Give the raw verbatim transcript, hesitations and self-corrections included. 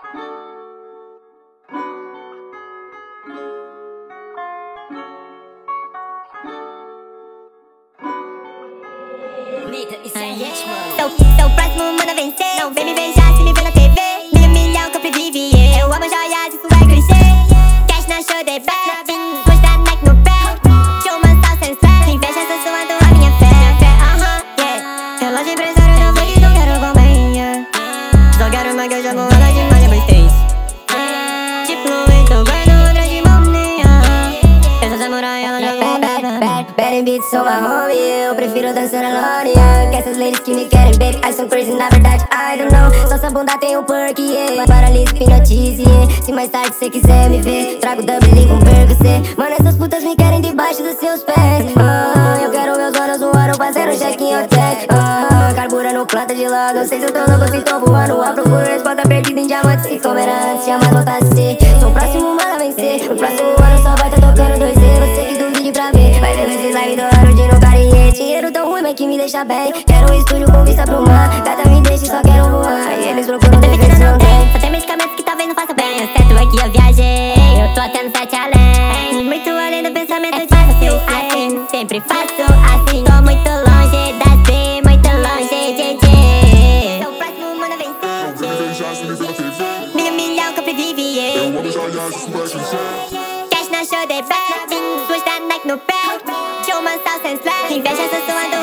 Sou, sou o próximo mano a vencer. Não vem me beijar se me vê na T V. Milho, milhão que eu previve, yeah. Eu amo joias, isso vai crescer. Cash na show de back, custa Nike no pé. Show mansal sem stress. Inveja, sou suando a minha fé. Aham, yeah. Relógio empresário, não vou que não quero companhia. Só quero uma que eu jogo ela de malha, mas tem. Tipo, então vai no André de Moninha. Eu sou samurai, ela joga Bad beats, sou uma homie, eu prefiro dançar na L'Oreal. Que essas ladies que me querem, baby, I so crazy, na verdade, I don't know. Só essa bunda tem um perk, yeah. Paralise, hipnotize, yeah. Se mais tarde cê quiser me ver, trago Dublin com Percocet. Mano, essas putas me querem debaixo dos seus pés. Ah, eu quero meus olhos voando, fazendo check em hotel. Ah, carburando planta de lado, não sei se eu tô louco, se tô voando. A procura resposta perdida em diamante, se comer antes, jamais voltar a ser. Sou o próximo mano a vencer, o próximo ano só vai tá tocando dois Z. Você que duvide pra ver, vai ver esses live do ano de no carinha. Dinheiro tão ruim, mas que me deixa bem. Quero um estúdio com vista pro mar, gata me deixa e só quero voar. E eles procuram defesa, não tem. Só tem medicamentos que talvez não façam bem. Eu certo é que eu viajei, eu tô até no sete além. Muito além do pensamento de fácil assim. Sempre faço assim, tô muito longe das B, muito longe, gente. Sou o próximo mano a vencer. Milho, milhão que eu previve, yeah. Eu amo joias, isso vai crescer. Cash na show de back, custa Nike no pé. Show mansal sem slack, inveja, sou suando